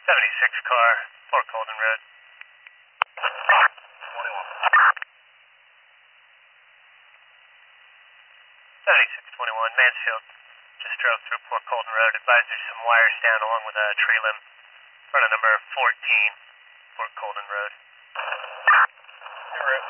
76 car, Fort Colden Road. 21. 7621, Mansfield. Just drove through Port Colden Road. Advised there's some wires down along with a tree limb. Front of number 14, Port Colden Road. You're right.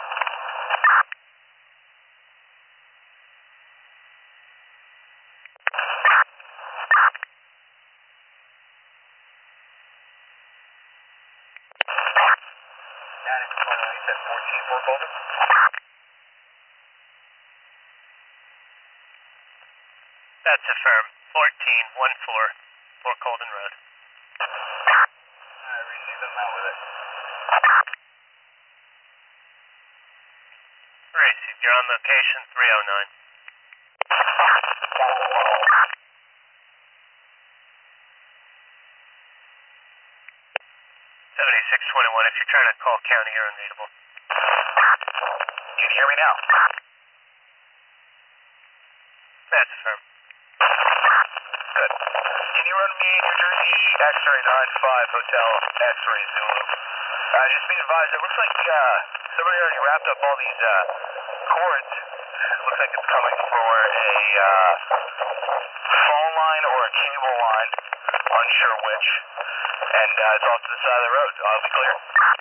Yeah, it's 21. You said 14 Fort Colden? That's affirmed. 1414, Fort Colden Road. I received them out with it. Received. You're on location 309. Seventy-six 21. If you're trying to call county, you're unreadable. Can you hear me now? That's affirmed. Good. Can you run me New Jersey X-ray 95 Hotel X-ray Zulu? Just be advised, it looks like somebody already wrapped up all these cords. Looks like it's coming for a phone line or a cable line, unsure which, and it's off to the side of the road. I'll be clear.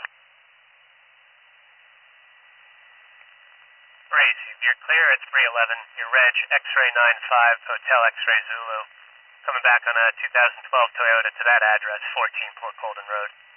Received. You're clear at 311. Your reg X-ray 95 Hotel X-ray Zulu. Coming back on a 2012 Toyota to that address, 14 Port Colden Road.